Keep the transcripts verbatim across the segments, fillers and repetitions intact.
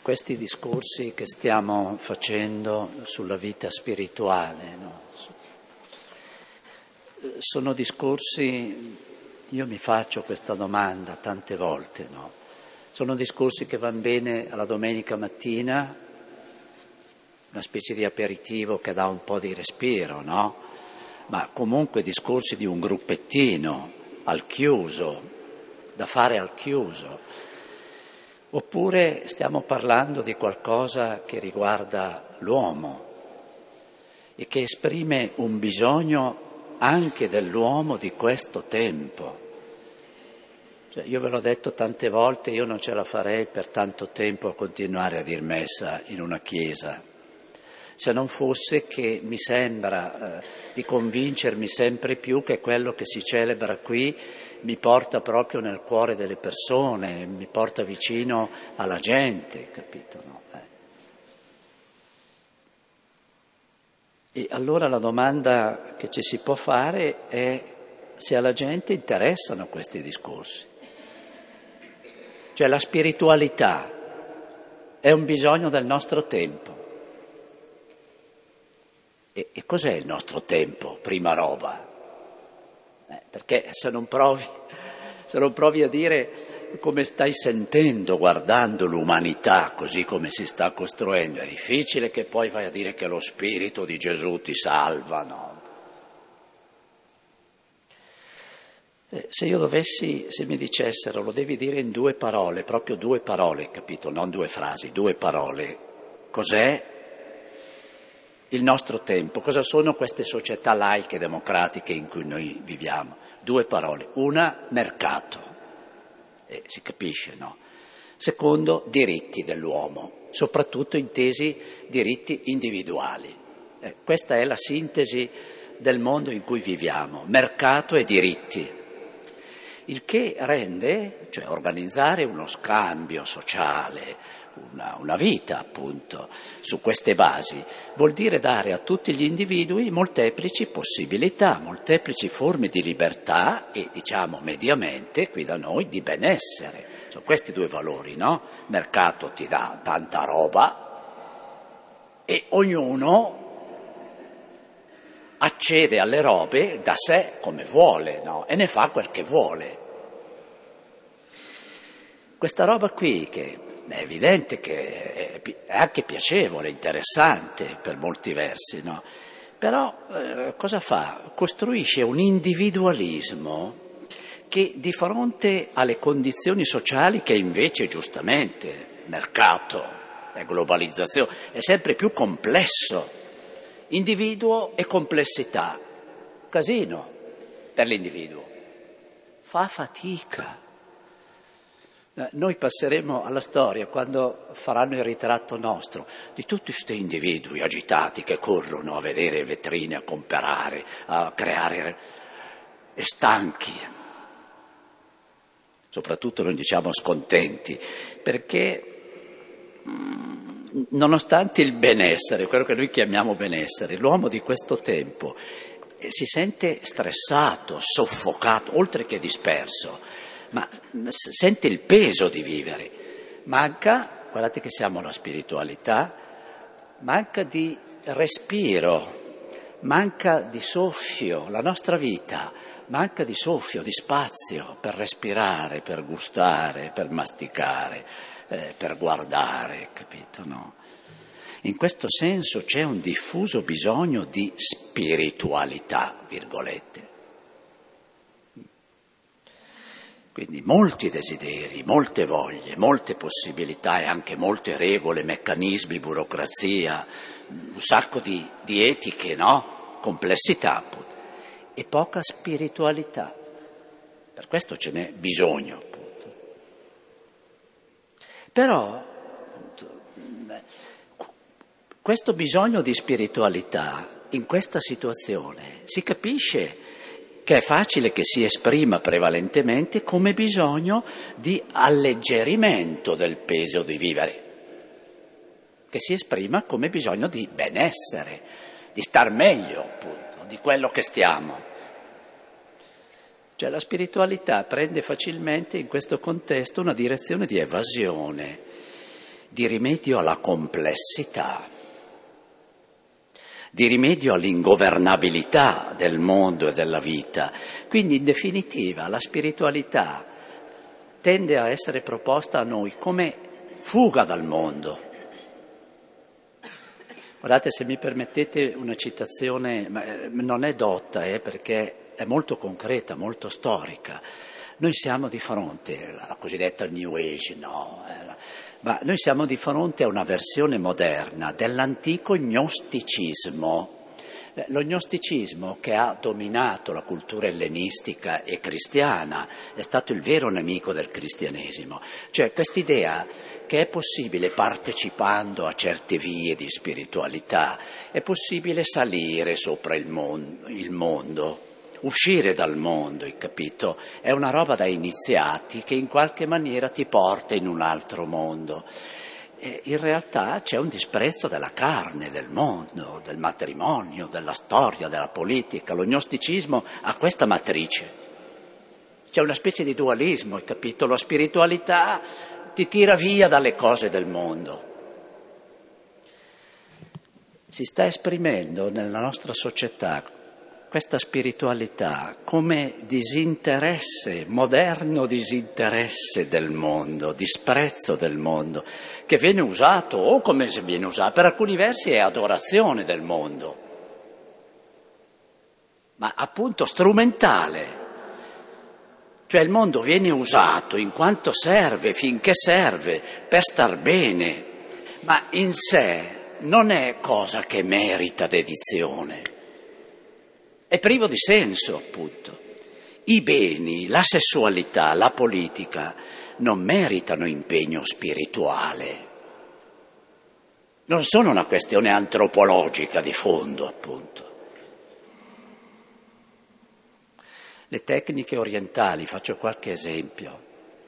questi discorsi che stiamo facendo sulla vita spirituale, no? Sono discorsi, io mi faccio questa domanda tante volte, no? Sono discorsi che vanno bene alla domenica mattina, una specie di aperitivo che dà un po' di respiro, no? Ma comunque discorsi di un gruppettino, al chiuso, da fare al chiuso. Oppure stiamo parlando di qualcosa che riguarda l'uomo e che esprime un bisogno anche dell'uomo di questo tempo. Cioè, io ve l'ho detto tante volte, io non ce la farei per tanto tempo a continuare a dir messa in una chiesa, se non fosse che mi sembra eh, di convincermi sempre più che quello che si celebra qui mi porta proprio nel cuore delle persone, mi porta vicino alla gente, capito? No? Eh. E allora la domanda che ci si può fare è se alla gente interessano questi discorsi. Cioè la spiritualità è un bisogno del nostro tempo. E, e cos'è il nostro tempo, prima roba? Eh, perché se non provi, se non provi a dire come stai sentendo guardando l'umanità così come si sta costruendo, è difficile che poi vai a dire che lo Spirito di Gesù ti salva, no? Eh, se io dovessi, se mi dicessero, lo devi dire in due parole, proprio due parole, capito? Non due frasi, due parole. Cos'è il nostro tempo? Cosa sono queste società laiche democratiche in cui noi viviamo? Due parole. Una, mercato. Eh, si capisce, no? Secondo, diritti dell'uomo, soprattutto intesi diritti individuali. Eh, questa è la sintesi del mondo in cui viviamo, mercato e diritti. Il che rende, cioè organizzare uno scambio sociale, una, una vita appunto su queste basi, vuol dire dare a tutti gli individui molteplici possibilità, molteplici forme di libertà e diciamo mediamente qui da noi di benessere. Sono questi due valori, no? Mercato ti dà tanta roba e ognuno accede alle robe da sé come vuole, no? E ne fa quel che vuole. Questa roba qui, che è evidente che è anche piacevole, interessante per molti versi, no? Però eh, cosa fa? Costruisce un individualismo che di fronte alle condizioni sociali che invece giustamente, mercato e globalizzazione, è sempre più complesso. Individuo e complessità, casino per l'individuo, fa fatica. Noi passeremo alla storia, quando faranno il ritratto nostro, di tutti questi individui agitati che corrono a vedere vetrine, a comprare, a creare, e stanchi, soprattutto non diciamo scontenti, perché nonostante il benessere, quello che noi chiamiamo benessere, l'uomo di questo tempo si sente stressato, soffocato, oltre che disperso, ma sente il peso di vivere. Manca, guardate che siamo alla spiritualità, manca di respiro, manca di soffio, la nostra vita manca di soffio, di spazio per respirare, per gustare, per masticare, eh, per guardare, capito, no? In questo senso c'è un diffuso bisogno di spiritualità, virgolette. Quindi molti desideri, molte voglie, molte possibilità e anche molte regole, meccanismi, burocrazia, un sacco di, di etiche, no? Complessità, appunto. E poca spiritualità. Per questo ce n'è bisogno, appunto. Però questo bisogno di spiritualità in questa situazione si capisce che è facile che si esprima prevalentemente come bisogno di alleggerimento del peso di vivere, che si esprima come bisogno di benessere, di star meglio, appunto, di quello che stiamo. Cioè la spiritualità prende facilmente in questo contesto una direzione di evasione, di rimedio alla complessità, di rimedio all'ingovernabilità del mondo e della vita. Quindi, in definitiva, la spiritualità tende a essere proposta a noi come fuga dal mondo. Guardate, se mi permettete una citazione, ma non è dotta, eh, perché è molto concreta, molto storica. Noi siamo di fronte alla cosiddetta New Age, no? Ma noi siamo di fronte a una versione moderna dell'antico gnosticismo. Lo gnosticismo, che ha dominato la cultura ellenistica e cristiana, è stato il vero nemico del cristianesimo. Cioè quest'idea che è possibile, partecipando a certe vie di spiritualità, è possibile salire sopra il mondo, il mondo, uscire dal mondo, hai capito? È una roba da iniziati che in qualche maniera ti porta in un altro mondo. E in realtà c'è un disprezzo della carne, del mondo, del matrimonio, della storia, della politica. Lo gnosticismo ha questa matrice. C'è una specie di dualismo, hai capito? La spiritualità ti tira via dalle cose del mondo. Si sta esprimendo nella nostra società questa spiritualità come disinteresse, moderno disinteresse del mondo, disprezzo del mondo, che viene usato, o come se viene usato, per alcuni versi è adorazione del mondo, ma appunto strumentale. Cioè il mondo viene usato in quanto serve, finché serve, per star bene, ma in sé non è cosa che merita dedizione. È privo di senso, appunto. I beni, la sessualità, la politica non meritano impegno spirituale. Non sono una questione antropologica di fondo, appunto. Le tecniche orientali, faccio qualche esempio.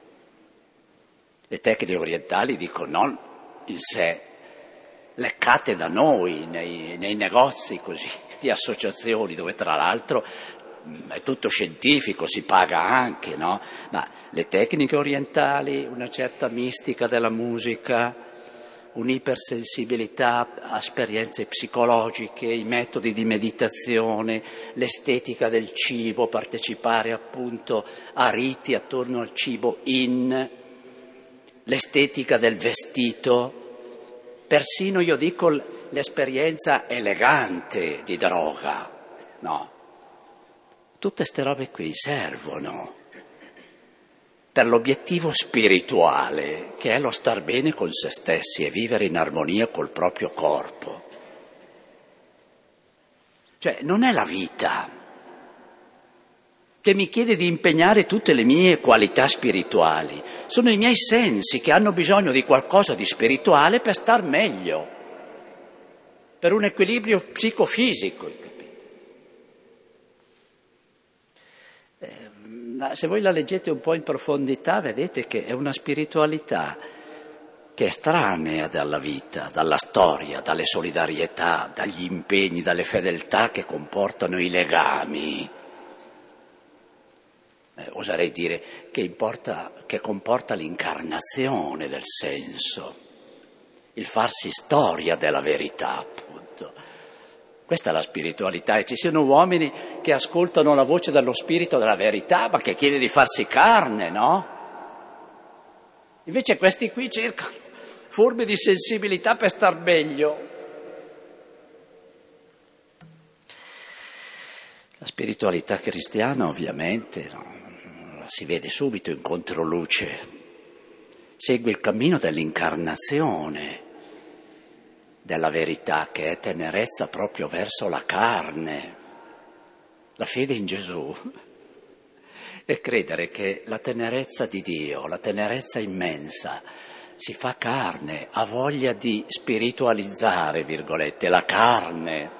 Le tecniche orientali, dico, non in sé, leccate da noi nei, nei negozi così di associazioni, dove tra l'altro è tutto scientifico, si paga anche, no? Ma le tecniche orientali, una certa mistica della musica, un'ipersensibilità a esperienze psicologiche, i metodi di meditazione, l'estetica del cibo, partecipare appunto a riti attorno al cibo in, l'estetica del vestito, persino io dico l'esperienza elegante di droga, no? Tutte ste robe qui servono per l'obiettivo spirituale, che è lo star bene con se stessi e vivere in armonia col proprio corpo. Cioè non è la vita che mi chiede di impegnare tutte le mie qualità spirituali, sono i miei sensi che hanno bisogno di qualcosa di spirituale per star meglio, per un equilibrio psicofisico, capite? Eh, se voi la leggete un po' in profondità, vedete che è una spiritualità che è estranea dalla vita, dalla storia, dalle solidarietà, dagli impegni, dalle fedeltà che comportano i legami. Eh, oserei dire che, importa, che comporta l'incarnazione del senso, il farsi storia della verità, appunto. Questa è la spiritualità, e ci siano uomini che ascoltano la voce dello spirito della verità, ma che chiede di farsi carne, no? Invece questi qui cercano forme di sensibilità per star meglio. La spiritualità cristiana, ovviamente, no? Si vede subito in controluce, segue il cammino dell'incarnazione, della verità, che è tenerezza proprio verso la carne, la fede in Gesù, e credere che la tenerezza di Dio, la tenerezza immensa, si fa carne, ha voglia di spiritualizzare, virgolette, la carne,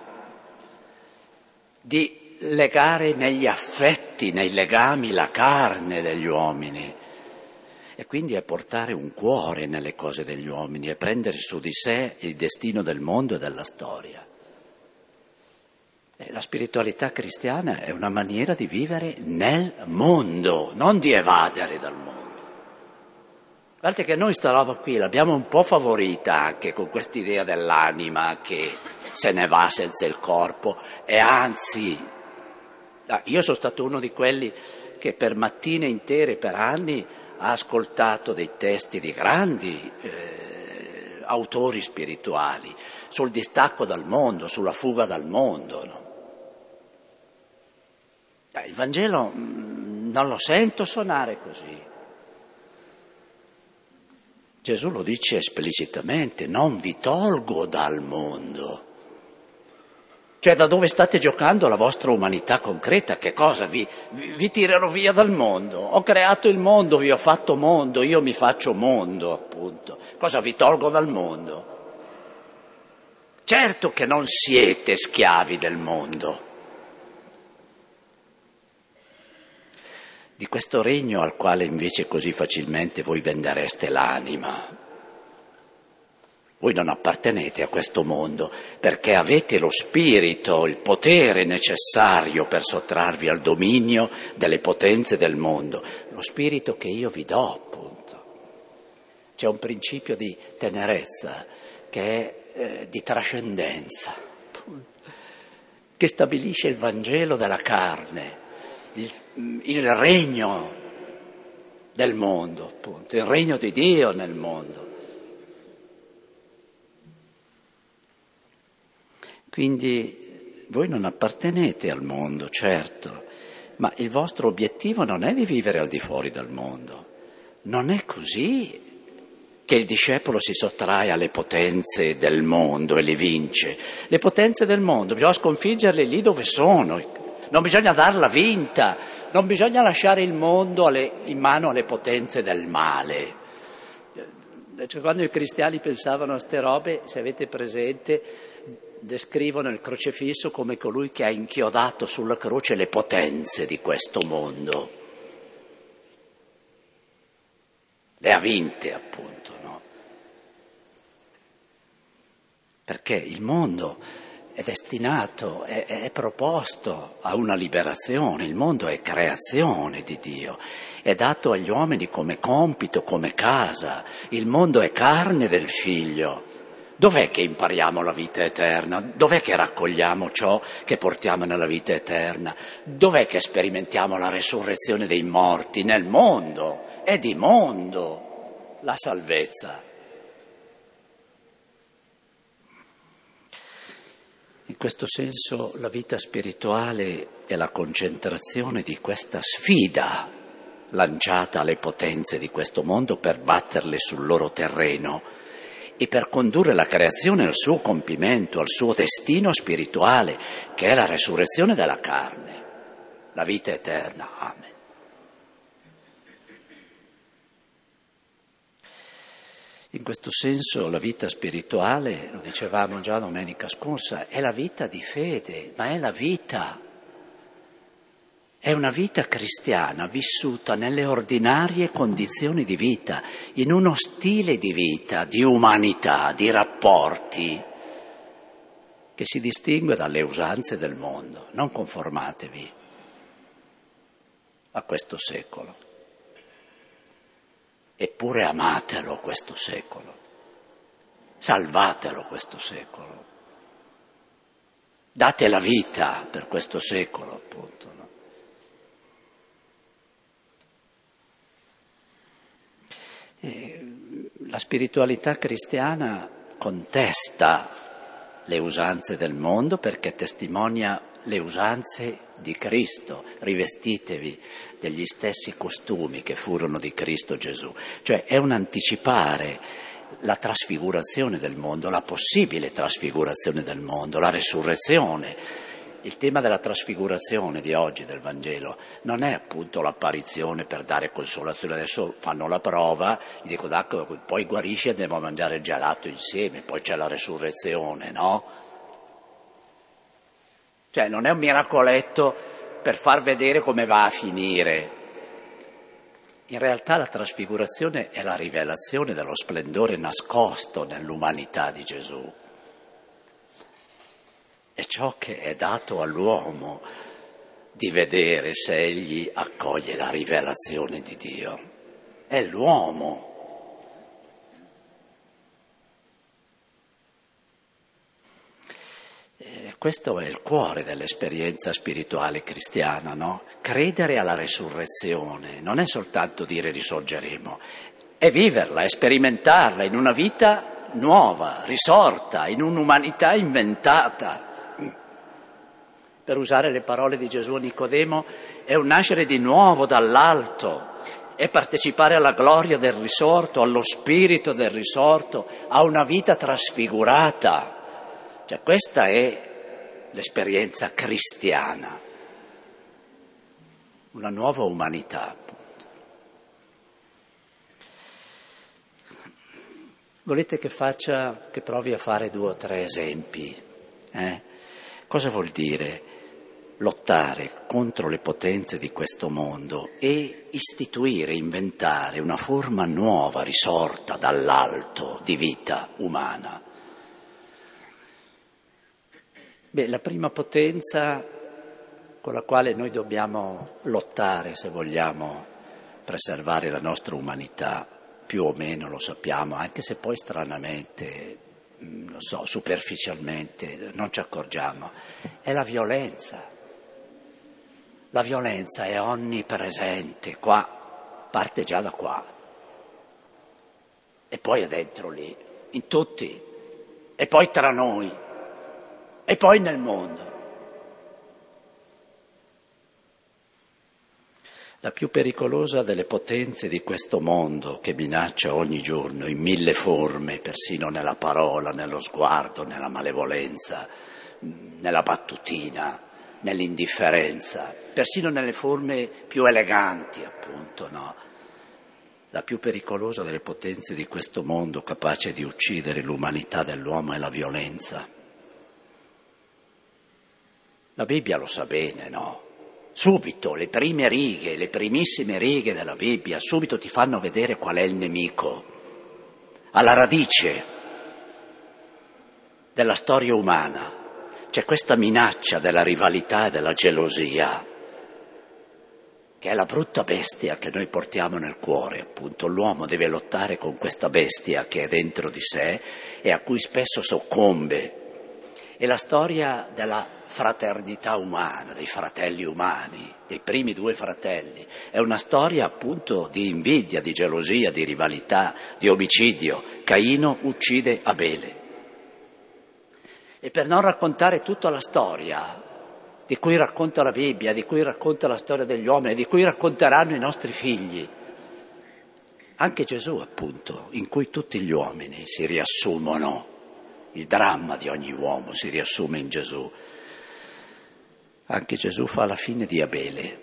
di legare negli affetti, nei legami, la carne degli uomini, e quindi è portare un cuore nelle cose degli uomini e prendere su di sé il destino del mondo e della storia. E la spiritualità cristiana è una maniera di vivere nel mondo, non di evadere dal mondo. Guardate che noi sta roba qui l'abbiamo un po' favorita anche con quest'idea dell'anima che se ne va senza il corpo, e anzi, io sono stato uno di quelli che per mattine intere, per anni, ha ascoltato dei testi di grandi eh, autori spirituali sul distacco dal mondo, sulla fuga dal mondo, no? Il Vangelo mh, non lo sento suonare così. Gesù lo dice esplicitamente: non vi tolgo dal mondo. Cioè, da dove state giocando la vostra umanità concreta? Che cosa? Vi, vi, vi tirerò via dal mondo. Ho creato il mondo, vi ho fatto mondo, io mi faccio mondo, appunto. Cosa vi tolgo dal mondo? Certo che non siete schiavi del mondo. Di questo regno al quale invece così facilmente voi vendereste l'anima. Voi non appartenete a questo mondo perché avete lo spirito, il potere necessario per sottrarvi al dominio delle potenze del mondo. Lo spirito che io vi do, appunto. C'è un principio di tenerezza che è eh, di trascendenza, che stabilisce il Vangelo della carne. Il, il regno del mondo, appunto, il regno di Dio nel mondo. Quindi voi non appartenete al mondo, certo, ma il vostro obiettivo non è di vivere al di fuori del mondo. Non è così che il discepolo si sottrae alle potenze del mondo e le vince. Le potenze del mondo bisogna sconfiggerle lì dove sono. Non bisogna darla vinta, non bisogna lasciare il mondo alle, in mano alle potenze del male. Cioè, quando i cristiani pensavano a ste robe, se avete presente, descrivono il crocifisso come colui che ha inchiodato sulla croce le potenze di questo mondo. Le ha vinte, appunto, no? Perché il mondo è destinato, è, è proposto a una liberazione. Il mondo è creazione di Dio, è dato agli uomini come compito, come casa. Il mondo è carne del Figlio. Dov'è che impariamo la vita eterna? Dov'è che raccogliamo ciò che portiamo nella vita eterna? Dov'è che sperimentiamo la resurrezione dei morti? Nel mondo. È di mondo la salvezza. In questo senso la vita spirituale è la concentrazione di questa sfida lanciata alle potenze di questo mondo per batterle sul loro terreno e per condurre la creazione al suo compimento, al suo destino spirituale, che è la resurrezione della carne, la vita eterna. Amen. In questo senso la vita spirituale, lo dicevamo già domenica scorsa, è la vita di fede, ma è la vita, è una vita cristiana vissuta nelle ordinarie condizioni di vita, in uno stile di vita, di umanità, di rapporti, che si distingue dalle usanze del mondo. Non conformatevi a questo secolo. Eppure amatelo questo secolo, salvatelo questo secolo, date la vita per questo secolo, appunto. No? E la spiritualità cristiana contesta le usanze del mondo perché testimonia le usanze di Cristo. Rivestitevi degli stessi costumi che furono di Cristo Gesù. Cioè è un anticipare la trasfigurazione del mondo, la possibile trasfigurazione del mondo, la resurrezione. Il tema della trasfigurazione di oggi del Vangelo non è appunto l'apparizione per dare consolazione. Adesso fanno la prova, gli dico d'accordo, poi guarisci e andiamo a mangiare il gelato insieme, poi c'è la resurrezione, no? Cioè non è un miracoletto per far vedere come va a finire. In realtà la trasfigurazione è la rivelazione dello splendore nascosto nell'umanità di Gesù. È ciò che è dato all'uomo di vedere se egli accoglie la rivelazione di Dio. È l'uomo Questo è il cuore dell'esperienza spirituale cristiana, no? Credere alla resurrezione non è soltanto dire risorgeremo, è viverla, è sperimentarla in una vita nuova, risorta, in un'umanità inventata. Per usare le parole di Gesù a Nicodemo, è un nascere di nuovo dall'alto, è partecipare alla gloria del risorto, allo spirito del risorto, a una vita trasfigurata. Cioè questa è l'esperienza cristiana, una nuova umanità, appunto. Volete che faccia, che provi a fare due o tre esempi? Eh? Cosa vuol dire lottare contro le potenze di questo mondo e istituire, inventare una forma nuova, risorta dall'alto, di vita umana? Beh, la prima potenza con la quale noi dobbiamo lottare, se vogliamo preservare la nostra umanità, più o meno lo sappiamo, anche se poi stranamente, non so, superficialmente non ci accorgiamo, è la violenza. La violenza è onnipresente, qua, parte già da qua, e poi è dentro lì, in tutti, e poi tra noi. E poi nel mondo. La più pericolosa delle potenze di questo mondo che minaccia ogni giorno in mille forme, persino nella parola, nello sguardo, nella malevolenza, nella battutina, nell'indifferenza, persino nelle forme più eleganti, appunto, no? La più pericolosa delle potenze di questo mondo capace di uccidere l'umanità dell'uomo è la violenza. La Bibbia lo sa bene, no? Subito, le prime righe, le primissime righe della Bibbia, subito ti fanno vedere qual è il nemico, alla radice della storia umana. C'è questa minaccia della rivalità e della gelosia, che è la brutta bestia che noi portiamo nel cuore, appunto. L'uomo deve lottare con questa bestia che è dentro di sé e a cui spesso soccombe. È la storia della fraternità umana, dei fratelli umani, dei primi due fratelli. È una storia appunto di invidia, di gelosia, di rivalità, di omicidio. Caino uccide Abele. E per non raccontare tutta la storia di cui racconta la Bibbia, di cui racconta la storia degli uomini, di cui racconteranno i nostri figli, anche Gesù appunto, in cui tutti gli uomini si riassumono, il dramma di ogni uomo si riassume in Gesù. Anche Gesù fa la fine di Abele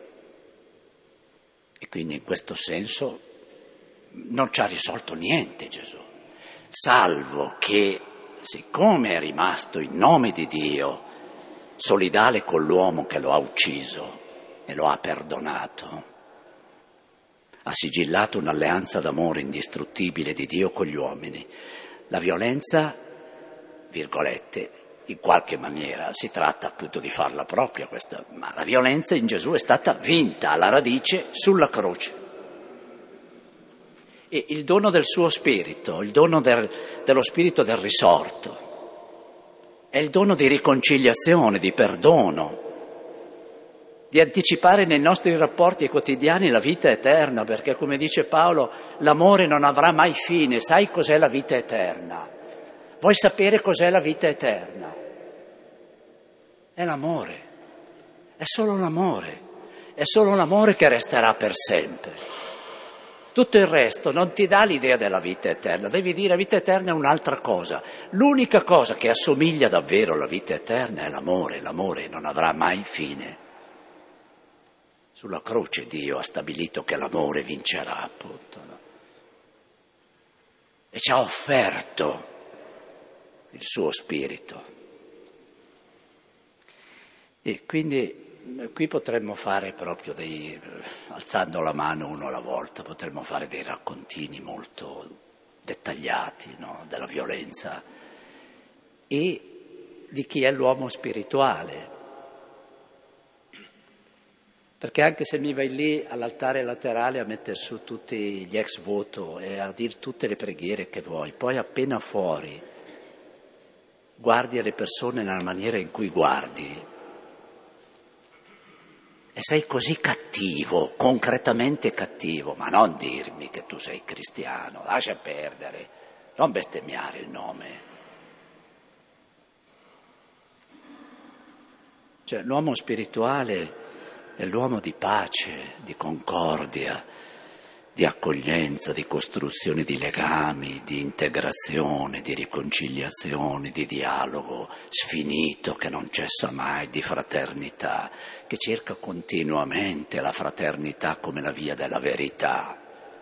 e quindi in questo senso non ci ha risolto niente Gesù, salvo che siccome è rimasto in nome di Dio solidale con l'uomo che lo ha ucciso e lo ha perdonato, ha sigillato un'alleanza d'amore indistruttibile di Dio con gli uomini. La violenza, virgolette, in qualche maniera si tratta appunto di farla propria questa, ma la violenza in Gesù è stata vinta alla radice sulla croce. E il dono del suo spirito, il dono del, dello spirito del risorto, è il dono di riconciliazione, di perdono, di anticipare nei nostri rapporti quotidiani la vita eterna, perché come dice Paolo, l'amore non avrà mai fine. Sai cos'è la vita eterna? Vuoi sapere cos'è la vita eterna? È l'amore, è solo l'amore, è solo l'amore che resterà per sempre. Tutto il resto non ti dà l'idea della vita eterna, devi dire la vita eterna è un'altra cosa. L'unica cosa che assomiglia davvero alla vita eterna è l'amore, l'amore non avrà mai fine. Sulla croce Dio ha stabilito che l'amore vincerà, appunto, no? E ci ha offerto il suo spirito. E quindi qui potremmo fare proprio dei, alzando la mano uno alla volta, potremmo fare dei raccontini molto dettagliati, no? Della violenza e di chi è l'uomo spirituale. Perché anche se mi vai lì all'altare laterale a mettere su tutti gli ex voto e a dire tutte le preghiere che vuoi, poi appena fuori guardi alle persone nella maniera in cui guardi e sei così cattivo, concretamente cattivo, ma non dirmi che tu sei cristiano, lascia perdere, non bestemmiare il nome. Cioè, l'uomo spirituale è l'uomo di pace, di concordia, di accoglienza, di costruzione di legami, di integrazione, di riconciliazione, di dialogo sfinito che non cessa mai, di fraternità, che cerca continuamente la fraternità come la via della verità.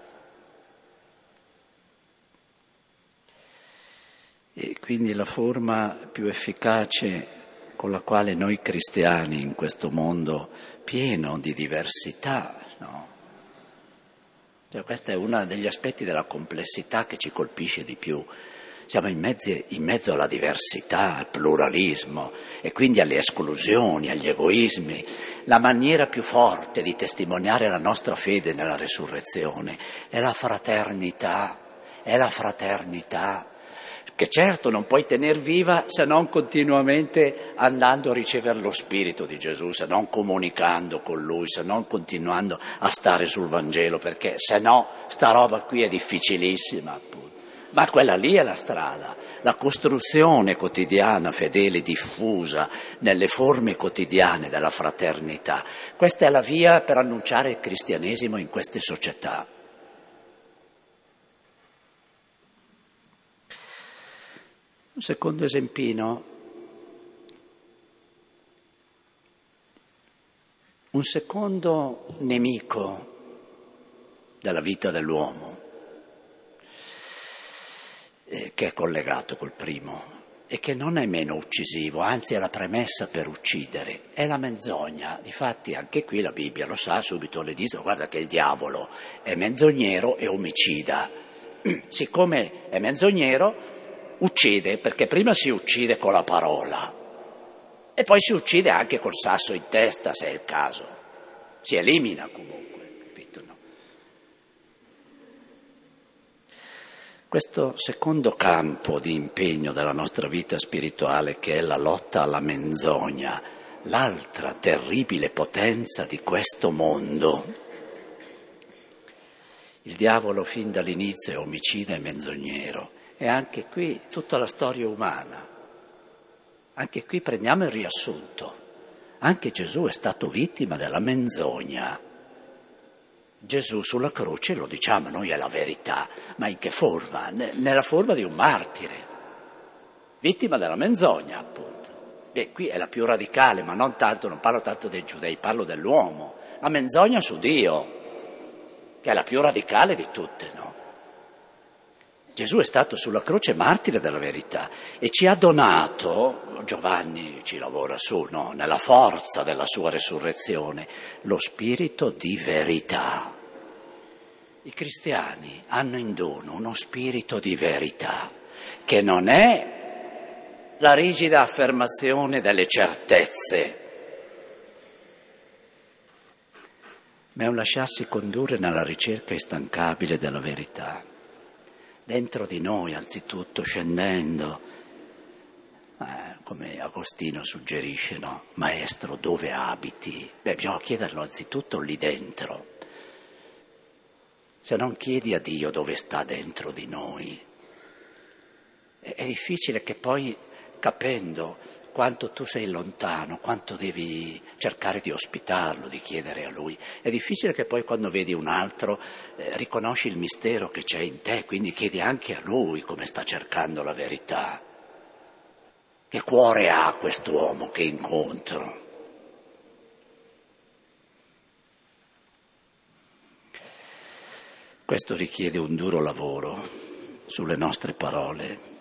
E quindi la forma più efficace con la quale noi cristiani in questo mondo pieno di diversità, no? Cioè, questo è uno degli aspetti della complessità che ci colpisce di più. Siamo in mezzo, in mezzo alla diversità, al pluralismo e quindi alle esclusioni, agli egoismi. La maniera più forte di testimoniare la nostra fede nella resurrezione è la fraternità, è la fraternità. Che certo non puoi tener viva se non continuamente andando a ricevere lo Spirito di Gesù, se non comunicando con Lui, se non continuando a stare sul Vangelo, perché se no sta roba qui è difficilissima, appunto. Ma quella lì è la strada, la costruzione quotidiana, fedele, diffusa nelle forme quotidiane della fraternità. Questa è la via per annunciare il cristianesimo in queste società. Un secondo esempino, un secondo nemico della vita dell'uomo, eh, che è collegato col primo e che non è meno uccisivo, anzi è la premessa per uccidere, è la menzogna. Difatti anche qui la Bibbia lo sa, subito le dice, guarda che il diavolo è menzognero e omicida. Siccome è menzognero, uccide, perché prima si uccide con la parola e poi si uccide anche col sasso in testa, se è il caso. Si elimina comunque, capito? No? Questo secondo campo di impegno della nostra vita spirituale, che è la lotta alla menzogna, l'altra terribile potenza di questo mondo. Il diavolo fin dall'inizio è omicida e menzognero. E anche qui tutta la storia umana. Anche qui prendiamo il riassunto. Anche Gesù è stato vittima della menzogna. Gesù sulla croce, lo diciamo noi, è la verità. Ma in che forma? Nella forma di un martire. Vittima della menzogna, appunto. E qui è la più radicale, ma non tanto, non parlo tanto dei giudei, parlo dell'uomo. La menzogna su Dio, che è la più radicale di tutte, no? Gesù è stato sulla croce martire della verità e ci ha donato, Giovanni ci lavora su, no, nella forza della sua resurrezione, lo spirito di verità. I cristiani hanno in dono uno spirito di verità, che non è la rigida affermazione delle certezze, ma è un lasciarsi condurre nella ricerca instancabile della verità. Dentro di noi, anzitutto, scendendo, eh, come Agostino suggerisce, no? Maestro, dove abiti? Beh, bisogna chiederlo anzitutto lì dentro. Se non chiedi a Dio dove sta dentro di noi, è, è difficile che poi, capendo quanto tu sei lontano, quanto devi cercare di ospitarlo, di chiedere a Lui, è difficile che poi quando vedi un altro eh, riconosci il mistero che c'è in te, quindi chiedi anche a Lui come sta cercando la verità. Che cuore ha quest'uomo che incontro? Questo richiede un duro lavoro sulle nostre parole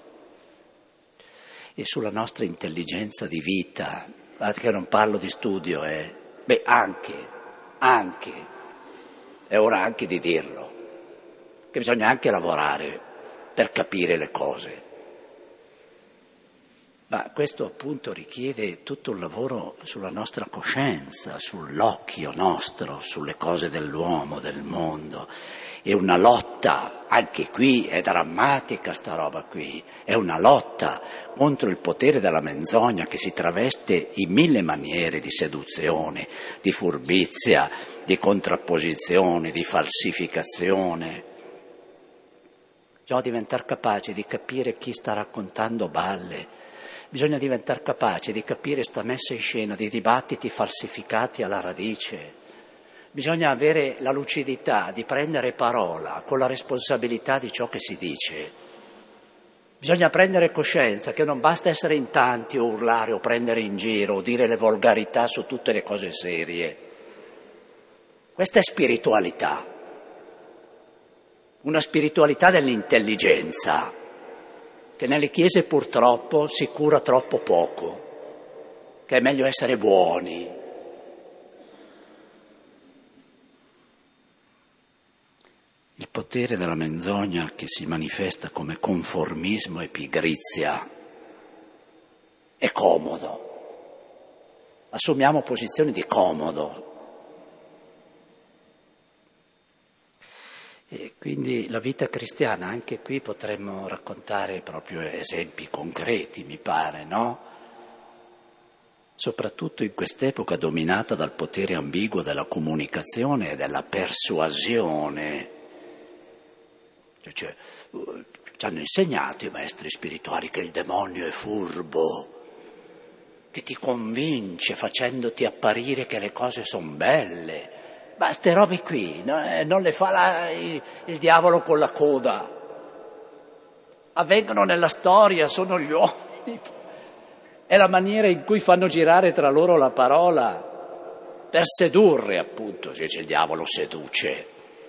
e sulla nostra intelligenza di vita. Guardate che non parlo di studio, eh. Beh, anche, anche, è ora anche di dirlo, che bisogna anche lavorare per capire le cose. Ma questo appunto richiede tutto un lavoro sulla nostra coscienza, sull'occhio nostro, sulle cose dell'uomo, del mondo. È una lotta, anche qui è drammatica sta roba qui, è una lotta contro il potere della menzogna che si traveste in mille maniere di seduzione, di furbizia, di contrapposizione, di falsificazione. Bisogna diventare capaci di capire chi sta raccontando balle. Bisogna diventare capaci di capire sta messa in scena di dibattiti falsificati alla radice. Bisogna avere la lucidità di prendere parola con la responsabilità di ciò che si dice. Bisogna prendere coscienza che non basta essere in tanti o urlare o prendere in giro o dire le volgarità su tutte le cose serie. Questa è spiritualità, una spiritualità dell'intelligenza, che nelle chiese purtroppo si cura troppo poco, che è meglio essere buoni. Il potere della menzogna che si manifesta come conformismo e pigrizia è comodo. Assumiamo posizioni di comodo. E quindi la vita cristiana, anche qui potremmo raccontare proprio esempi concreti, mi pare, no? Soprattutto in quest'epoca dominata dal potere ambiguo della comunicazione e della persuasione. Cioè, cioè, ci hanno insegnato i maestri spirituali che il demonio è furbo, che ti convince facendoti apparire che le cose sono belle. Ma ste robe qui no? non le fa la, il, il diavolo con la coda, avvengono nella storia, sono gli uomini, è la maniera in cui fanno girare tra loro la parola per sedurre, appunto, cioè il diavolo seduce.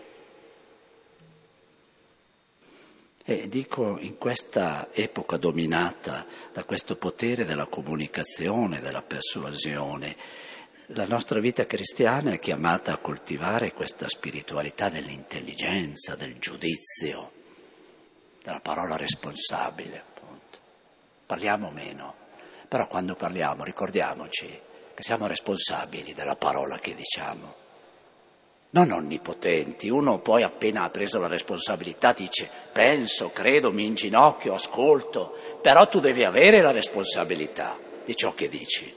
E dico, in questa epoca dominata da questo potere della comunicazione, della persuasione, la nostra vita cristiana è chiamata a coltivare questa spiritualità dell'intelligenza, del giudizio, della parola responsabile, appunto. Parliamo meno, però quando parliamo ricordiamoci che siamo responsabili della parola che diciamo. Non onnipotenti, uno poi appena ha preso la responsabilità dice penso, credo, mi inginocchio, ascolto, però tu devi avere la responsabilità di ciò che dici.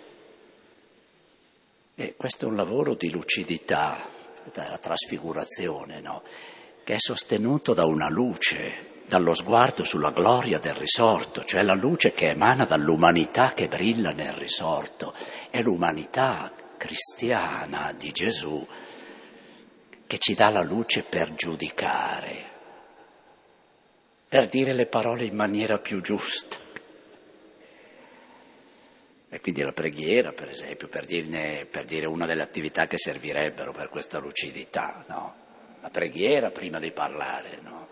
E questo è un lavoro di lucidità, della trasfigurazione, no? Che è sostenuto da una luce, dallo sguardo sulla gloria del risorto, cioè la luce che emana dall'umanità che brilla nel risorto. È l'umanità cristiana di Gesù che ci dà la luce per giudicare, per dire le parole in maniera più giusta. E quindi la preghiera, per esempio, per, dirne, per dire una delle attività che servirebbero per questa lucidità, no? La preghiera prima di parlare, no?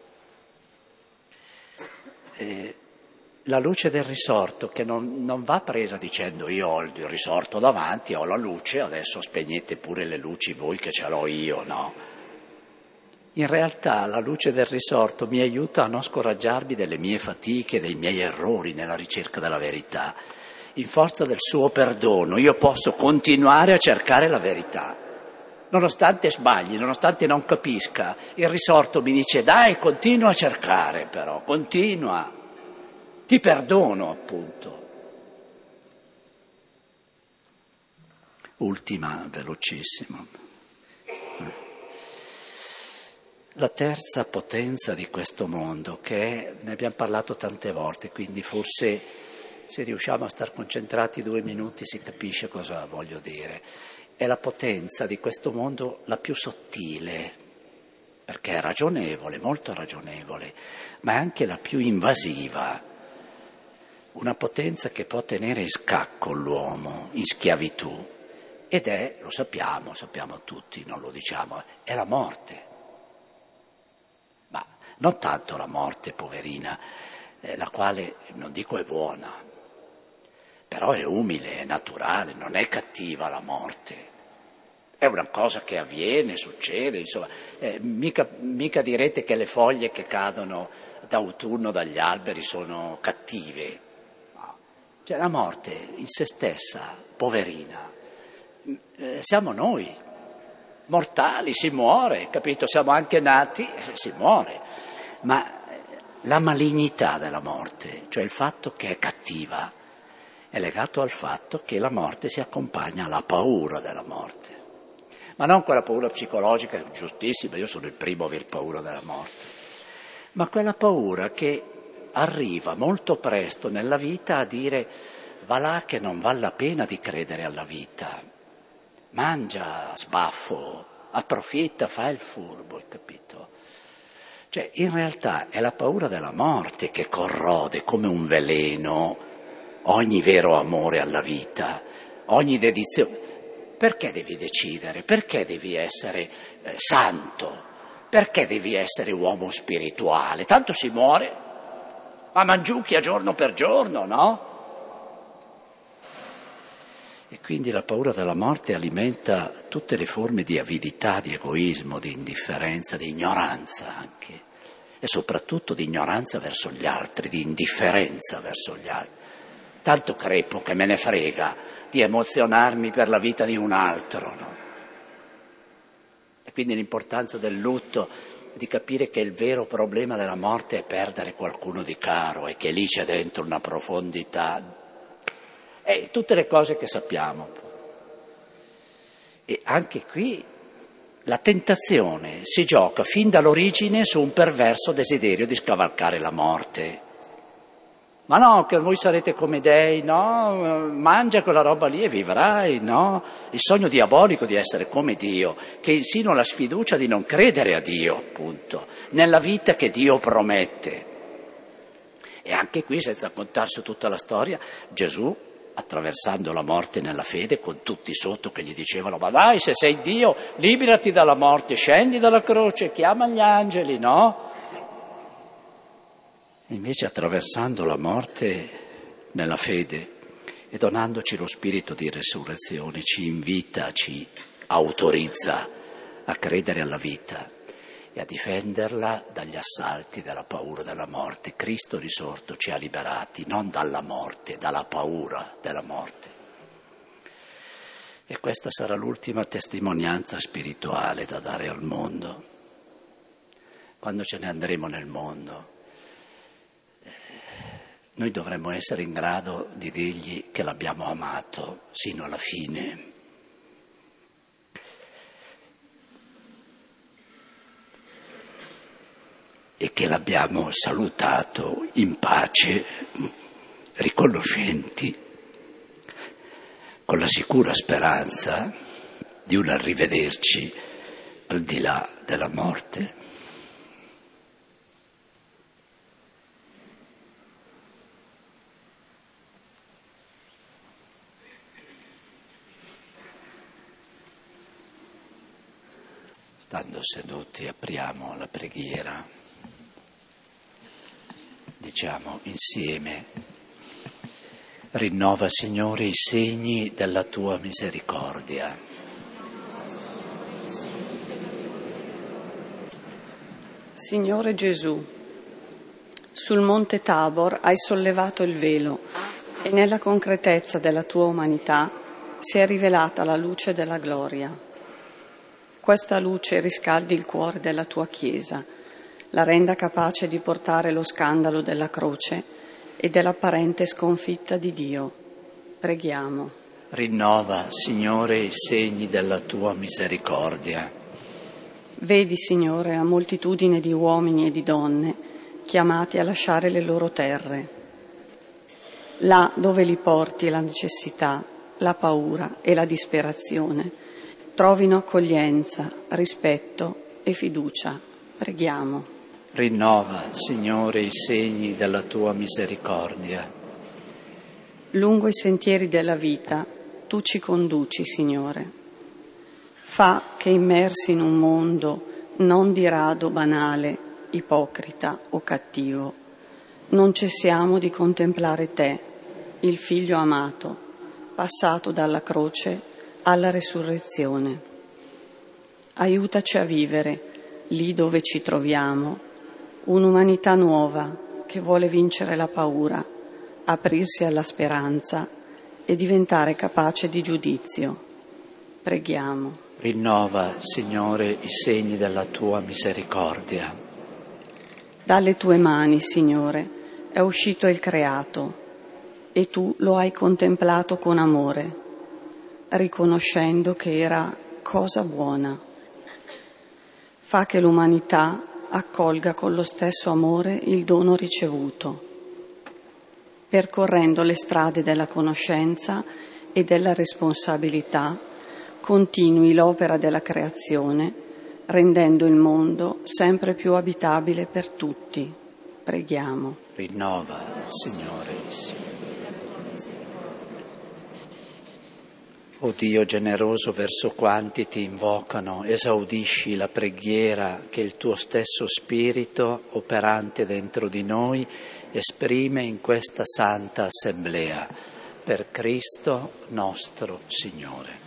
E la luce del risorto che non, non va presa dicendo io ho il risorto davanti, ho la luce, adesso spegnete pure le luci voi che ce l'ho io, no? In realtà la luce del risorto mi aiuta a non scoraggiarmi delle mie fatiche, dei miei errori nella ricerca della verità. In forza del suo perdono io posso continuare a cercare la verità. Nonostante sbagli, nonostante non capisca, il risorto mi dice dai, continua a cercare però, continua, ti perdono appunto. Ultima, velocissimo. La terza potenza di questo mondo, che è, ne abbiamo parlato tante volte, quindi forse se riusciamo a star concentrati due minuti si capisce cosa voglio dire. È la potenza di questo mondo la più sottile, perché è ragionevole, molto ragionevole, ma è anche la più invasiva. Una potenza che può tenere in scacco l'uomo, in schiavitù, ed è, lo sappiamo, sappiamo tutti, non lo diciamo, è la morte. Ma non tanto la morte, poverina, eh, la quale, non dico è buona, però è umile, è naturale, non è cattiva la morte. È una cosa che avviene, succede, insomma. Eh, mica, mica direte che le foglie che cadono d'autunno dagli alberi sono cattive. Cioè la morte in se stessa, poverina, eh, siamo noi, mortali, si muore, capito? Siamo anche nati, si muore, ma la malignità della morte, cioè il fatto che è cattiva, è legato al fatto che la morte si accompagna alla paura della morte. Ma non quella paura psicologica, giustissima, io sono il primo a aver paura della morte, ma quella paura che arriva molto presto nella vita a dire va là che non vale la pena di credere alla vita, mangia, sbaffo, approfitta, fa il furbo, capito? Cioè in realtà è la paura della morte che corrode come un veleno ogni vero amore alla vita, ogni dedizione. Perché devi decidere? Perché devi essere eh, santo? Perché devi essere uomo spirituale? Tanto si muore, ma mangiucchia giorno per giorno, no? E quindi la paura della morte alimenta tutte le forme di avidità, di egoismo, di indifferenza, di ignoranza anche, e soprattutto di ignoranza verso gli altri, di indifferenza verso gli altri. Tanto crepo che me ne frega di emozionarmi per la vita di un altro, no? E quindi l'importanza del lutto, di capire che il vero problema della morte è perdere qualcuno di caro e che lì c'è dentro una profondità, e tutte le cose che sappiamo. E anche qui la tentazione si gioca fin dall'origine su un perverso desiderio di scavalcare la morte. Ma no, che voi sarete come dei, no, mangia quella roba lì e vivrai, no? Il sogno diabolico di essere come Dio, che insinua la sfiducia di non credere a Dio, appunto, nella vita che Dio promette. E anche qui, senza contare su tutta la storia, Gesù, attraversando la morte nella fede, con tutti sotto che gli dicevano, ma dai, se sei Dio, liberati dalla morte, scendi dalla croce, chiama gli angeli, no? Invece attraversando la morte nella fede e donandoci lo spirito di resurrezione ci invita, ci autorizza a credere alla vita e a difenderla dagli assalti della paura della morte. Cristo risorto ci ha liberati non dalla morte, dalla paura della morte. E questa sarà l'ultima testimonianza spirituale da dare al mondo. Quando ce ne andremo nel mondo, noi dovremmo essere in grado di dirgli che l'abbiamo amato sino alla fine. E che l'abbiamo salutato in pace, riconoscenti, con la sicura speranza di un arrivederci al di là della morte. Stando seduti apriamo la preghiera, diciamo insieme: rinnova Signore i segni della tua misericordia. Signore Gesù, sul monte Tabor hai sollevato il velo e nella concretezza della tua umanità si è rivelata la luce della gloria. Questa luce riscaldi il cuore della tua Chiesa, la renda capace di portare lo scandalo della croce e dell'apparente sconfitta di Dio. Preghiamo. Rinnova, Signore, i segni della tua misericordia. Vedi, Signore, la moltitudine di uomini e di donne chiamati a lasciare le loro terre. Là dove li porti la necessità, la paura e la disperazione, trovino accoglienza, rispetto e fiducia. Preghiamo. Rinnova, Signore, i segni della tua misericordia. Lungo i sentieri della vita tu ci conduci, Signore. Fa che immersi in un mondo non di rado banale, ipocrita o cattivo, non cessiamo di contemplare te, il Figlio amato, passato dalla croce alla resurrezione. Aiutaci a vivere, lì dove ci troviamo, un'umanità nuova che vuole vincere la paura, aprirsi alla speranza e diventare capace di giudizio. Preghiamo. Rinnova, Signore, i segni della tua misericordia. Dalle tue mani, Signore, è uscito il creato e tu lo hai contemplato con amore, riconoscendo che era cosa buona. Fa che l'umanità accolga con lo stesso amore il dono ricevuto, percorrendo le strade della conoscenza e della responsabilità, continui l'opera della creazione, rendendo il mondo sempre più abitabile per tutti. Preghiamo. Rinnova, Signore. O Dio generoso verso quanti ti invocano, esaudisci la preghiera che il tuo stesso Spirito, operante dentro di noi, esprime in questa santa assemblea. Per Cristo nostro Signore.